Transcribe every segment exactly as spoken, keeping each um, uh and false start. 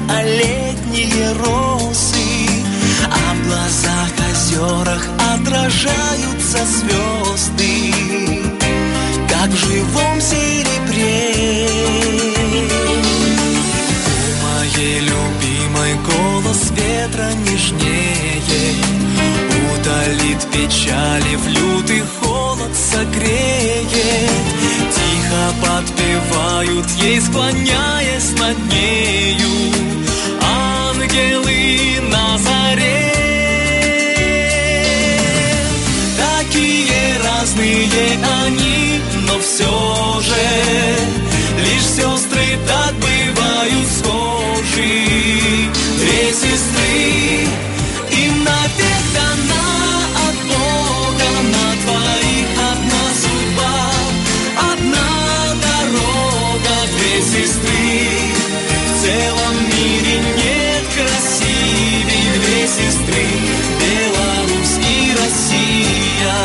а летние росы, а в глазах, озерах отражаются звезды, как в живом серебре. У моей любимой голос ветра нежнее, утолит печали, в лютый холод согреет. Тихо подпевают ей, склоняясь над нею, ангелы на заре. Такие разные они, но все же лишь сестры так бывают схожи. Две сестры, им навек дана от Бога, на двоих одна судьба, одна дорога. Две сестры, в целом мире нет красивей. Две сестры, Беларусь и Россия.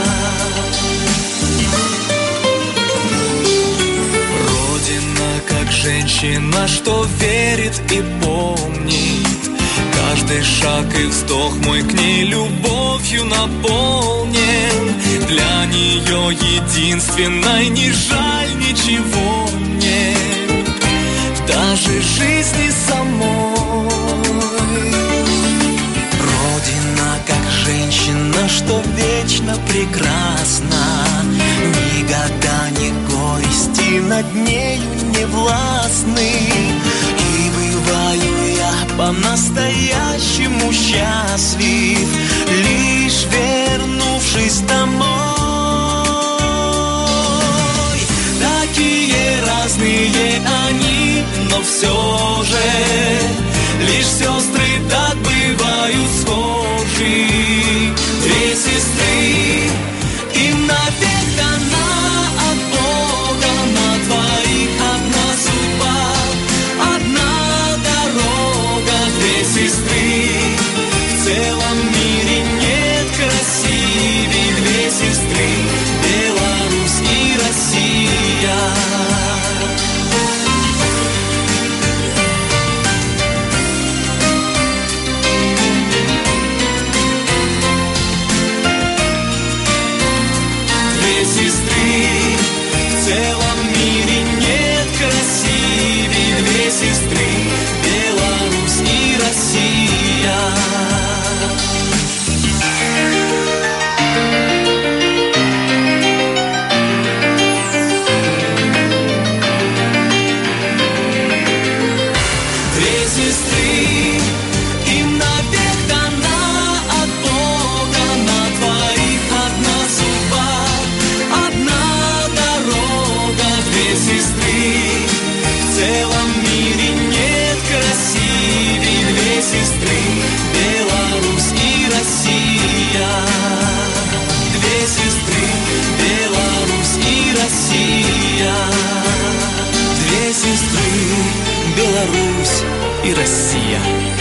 Родина, как женщина, что верит и помнит. Каждый шаг и вздох мой к ней любовью наполнен. Для нее единственной не жаль ничего мне, даже жизни самой. Родина, как женщина, что вечно прекрасна. Ни года, ни горести над нею не властны. И бываю я по-настоящему счастлив, лишь вернувшись домой. Такие разные они, но все же лишь сестры так бывают схожи. Две сестры, им навек дана от Бога, на двоих одна судьба, одна дорога. Две сестры, в целом мире нет красивей. Две сестры, Беларусь и Россия. В целом мире нет красивей. Две сестры, Беларусь и Россия. Две сестры, им навек дана от Бога, на двоих одна судьба, одна дорога. Две сестры, в целом мире нет красивей. Две сестры, Беларусь и Россия. Две сестры, Беларусь и Россия. Две сестры, Беларусь и Россия.